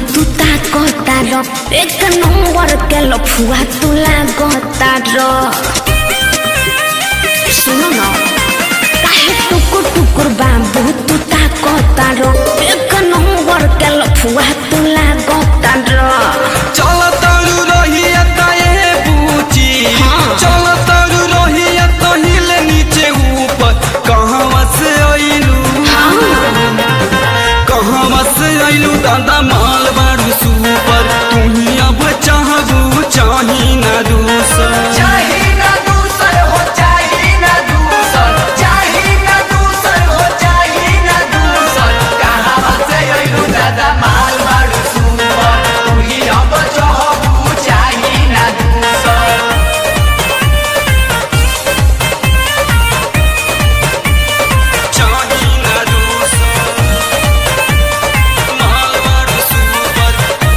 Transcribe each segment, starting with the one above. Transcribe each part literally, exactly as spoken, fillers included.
तू ताकतार एक नंबर के लफुआ तू लागतार सुनो ना काहे टुकुर टुकुर बाबू तू ताकतार एक नंबर के लफुआ तू लागतार चल तारू रहिया ताए पूची चल तारू रहिया तहिले नीचे ऊपर कहवा से आइलू कहवा से आइलू दादा माल बारू सुपर तू ही अब चाहबू चाही ना दूसर चाही ना दूसर हो चाही ना दूसर चाही ना दूसर हो चाही ना दूसर कहवा से आइलू दादा माल बारू सुपर तू ही अब चाहबू चाही ना दूसर चाही ना दूसर माल बारू सुपर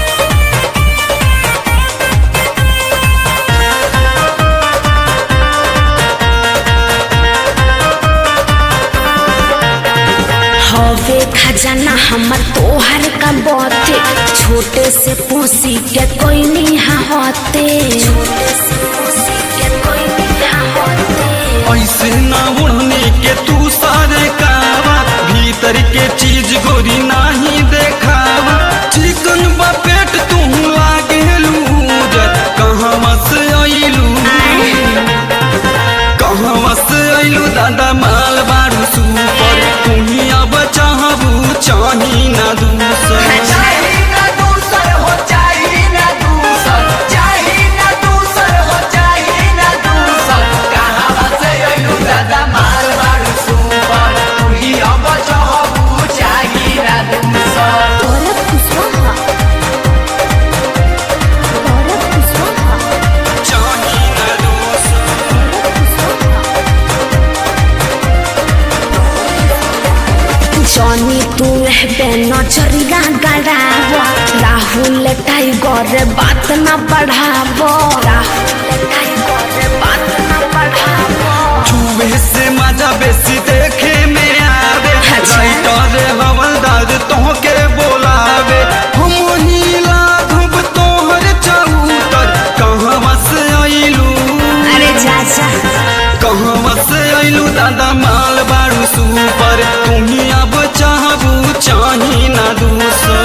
हवे खजाना हमर तोहर का बाते छोटे से पोसी के कोई नहीं होते छोटे से पोसी के कोई नहीं होते ऐसे ना उड़ने के तू सारे कावा भीतर के चीज गोरी नाही देखावा चिकन बा पेट तू लागे लूजर कहवा से आइलू कहवा से आइलू दादा माल बारू सुपर तू ही अब चाहबू चाही ना दूसर चाही ना दूसर हो चाही ना दूसर चाही ना दूसर हो चाही ना दूसर कहवा से आइलू दादा माल बारू सुपर तू ही अब चाहबू चाही ना दूसर तोरा खुशवा तोरा खुशवा चाही ना दूसर जॉनी तू रहबे नजरिया गड़ावो राहुल टाइगर बात न बढ़ावो राहुल टाइगर बात न बढ़ावो छुए से मजा बेसी देखे में आवे अच्छा। राइटर हवलदार तोहके बोलावे हम ही लाघव तोहर चौतर कहवा से आइलू अरे चाचा कहवा से आइलू दादा माल बारू सुपर तू ही अब चाहबू चाही ना दूसर